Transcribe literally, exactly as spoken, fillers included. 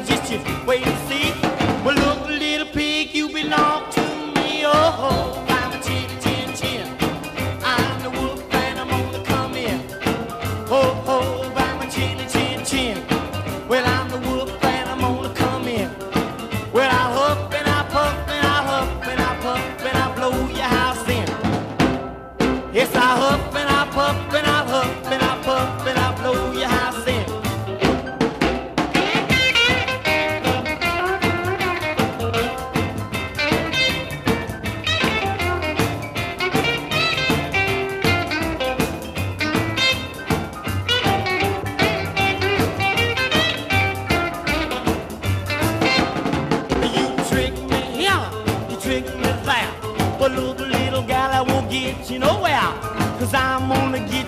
just you wait and see. Well, look, little pig, you belong to me. Oh, I'm a chin, chin, chin. I'm the wolf and I'm gonna come in. Ho, ho, I'm a chin, chin, chin. Well, I'm the wolf and I'm gonna come in. Well, I huff and I puff and I huff and I puff and I blow your house in. Yes, I huff and I puff and I huff and I puff and I blow your house in. But look, little gal, I won't get you nowhere, 'cause I'm gonna get